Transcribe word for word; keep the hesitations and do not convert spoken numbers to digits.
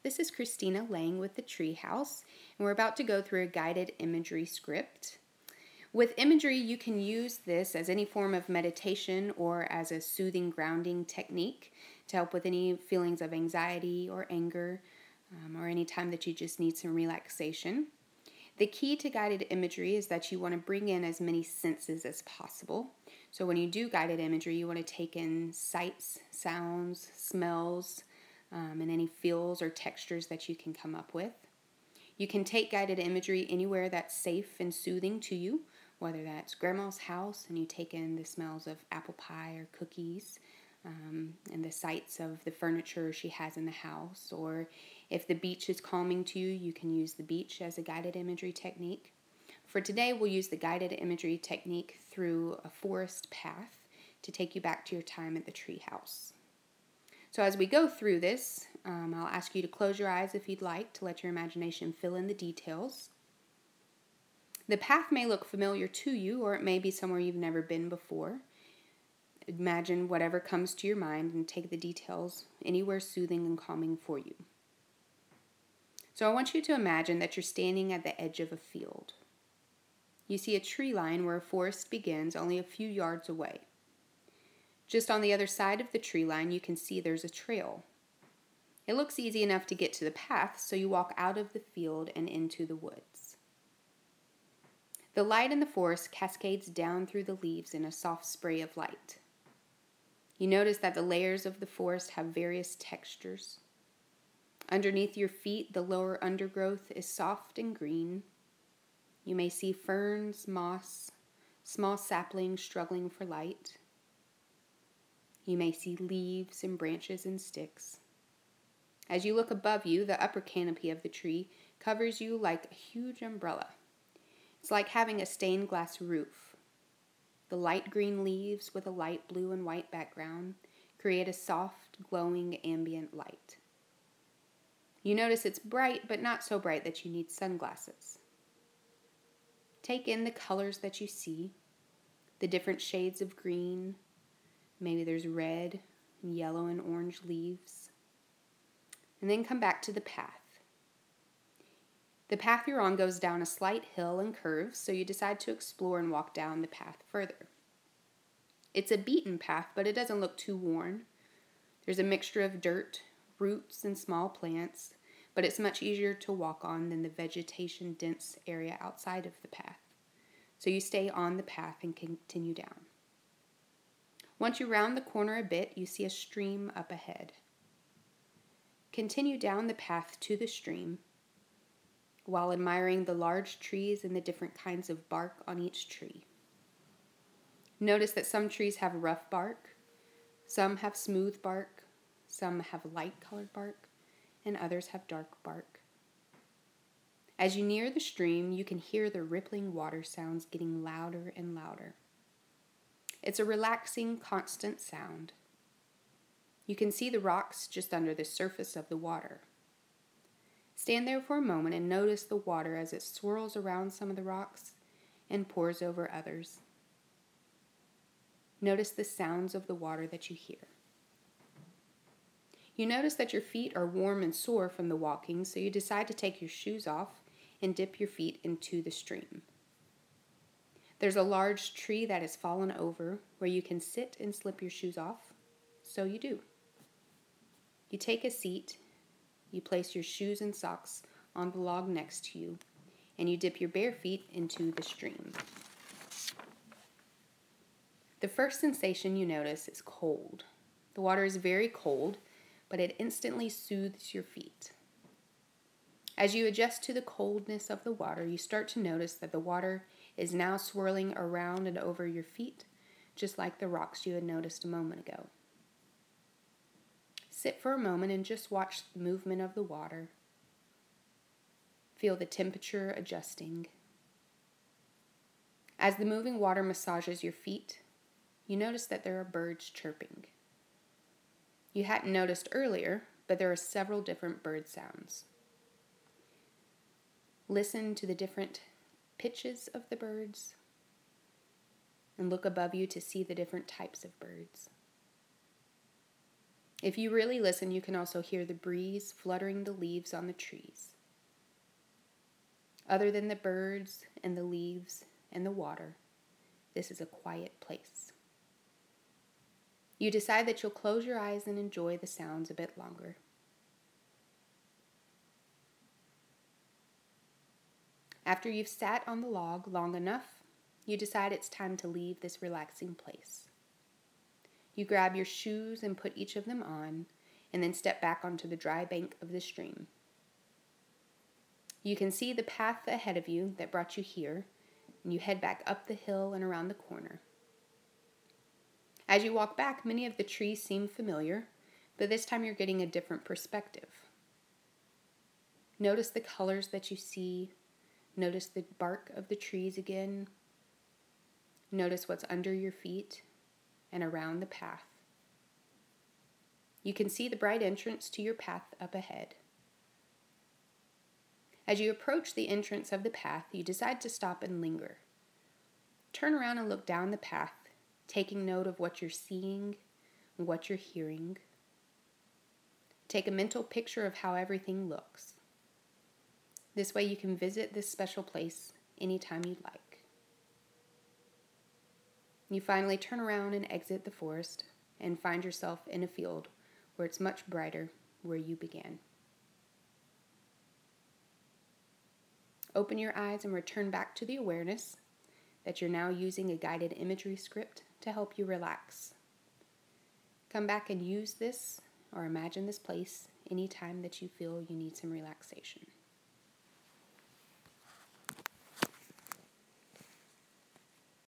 This is Christina Lang with the Treehouse, and we're about to go through a guided imagery script. With imagery, you can use this as any form of meditation or as a soothing grounding technique to help with any feelings of anxiety or anger, um, or any time that you just need some relaxation. The key to guided imagery is that you want to bring in as many senses as possible. So when you do guided imagery, you want to take in sights, sounds, smells, um, and any feels or textures that you can come up with. You can take guided imagery anywhere that's safe and soothing to you, whether that's grandma's house and you take in the smells of apple pie or cookies, um, and the sights of the furniture she has in the house, or if the beach is calming to you, you can use the beach as a guided imagery technique. For today, we'll use the guided imagery technique through a forest path to take you back to your time at the treehouse. So as we go through this, um, I'll ask you to close your eyes if you'd like to let your imagination fill in the details. The path may look familiar to you, or it may be somewhere you've never been before. Imagine whatever comes to your mind and take the details anywhere soothing and calming for you. So I want you to imagine that you're standing at the edge of a field. You see a tree line where a forest begins only a few yards away. Just on the other side of the tree line, you can see there's a trail. It looks easy enough to get to the path, so you walk out of the field and into the woods. The light in the forest cascades down through the leaves in a soft spray of light. You notice that the layers of the forest have various textures. Underneath your feet, the lower undergrowth is soft and green. You may see ferns, moss, small saplings struggling for light. You may see leaves and branches and sticks. As you look above you, the upper canopy of the tree covers you like a huge umbrella. It's like having a stained glass roof. The light green leaves with a light blue and white background create a soft, glowing ambient light. You notice it's bright, but not so bright that you need sunglasses. Take in the colors that you see, the different shades of green. Maybe there's red and yellow and orange leaves. And then come back to the path. The path you're on goes down a slight hill and curves, so you decide to explore and walk down the path further. It's a beaten path, but it doesn't look too worn. There's a mixture of dirt, roots, and small plants, but it's much easier to walk on than the vegetation-dense area outside of the path. So you stay on the path and continue down. Once you round the corner a bit, you see a stream up ahead. Continue down the path to the stream, while admiring the large trees and the different kinds of bark on each tree. Notice that some trees have rough bark, some have smooth bark, some have light-colored bark, and others have dark bark. As you near the stream, you can hear the rippling water sounds getting louder and louder. It's a relaxing, constant sound. You can see the rocks just under the surface of the water. Stand there for a moment and notice the water as it swirls around some of the rocks and pours over others. Notice the sounds of the water that you hear. You notice that your feet are warm and sore from the walking, so you decide to take your shoes off and dip your feet into the stream. There's a large tree that has fallen over where you can sit and slip your shoes off, so you do. You take a seat. You place your shoes and socks on the log next to you, and you dip your bare feet into the stream. The first sensation you notice is cold. The water is very cold, but it instantly soothes your feet. As you adjust to the coldness of the water, you start to notice that the water is now swirling around and over your feet, just like the rocks you had noticed a moment ago. Sit for a moment and just watch the movement of the water. Feel the temperature adjusting. As the moving water massages your feet, you notice that there are birds chirping. You hadn't noticed earlier, but there are several different bird sounds. Listen to the different pitches of the birds and look above you to see the different types of birds. If you really listen, you can also hear the breeze fluttering the leaves on the trees. Other than the birds and the leaves and the water, this is a quiet place. You decide that you'll close your eyes and enjoy the sounds a bit longer. After you've sat on the log long enough, you decide it's time to leave this relaxing place. You grab your shoes and put each of them on, and then step back onto the dry bank of the stream. You can see the path ahead of you that brought you here, and you head back up the hill and around the corner. As you walk back, many of the trees seem familiar, but this time you're getting a different perspective. Notice the colors that you see. Notice the bark of the trees again. Notice what's under your feet and around the path. You can see the bright entrance to your path up ahead. As you approach the entrance of the path, you decide to stop and linger. Turn around and look down the path, taking note of what you're seeing and what you're hearing. Take a mental picture of how everything looks. This way you can visit this special place anytime you'd like. You finally turn around and exit the forest and find yourself in a field where it's much brighter where you began. Open your eyes and return back to the awareness that you're now using a guided imagery script to help you relax. Come back and use this or imagine this place anytime that you feel you need some relaxation.